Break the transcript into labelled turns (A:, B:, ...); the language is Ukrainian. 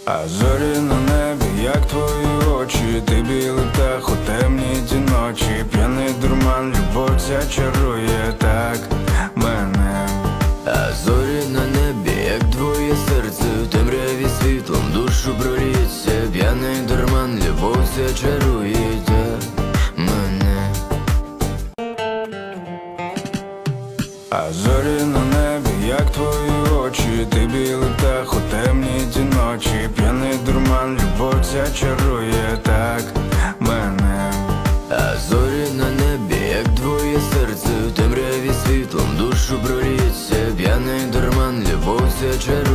A: А зорі на небі, як твої очі, ти білий птах у темні ті ночі. П'яний дурман, любов ця чарує так мене.
B: А зорі на небі, як твоє серце, в темряві світлом душу пролється. П'яний дурман, любов ця чарує так мене.
A: А зорі на небі, як твої очі, ти білий птах у темні ті ночі. П'яний дурман, любов ця чарує так мене.
B: А зорі на небі, як твоє серце, в темряві світлом душу пролється. П'яний дурман, любов ця чарує.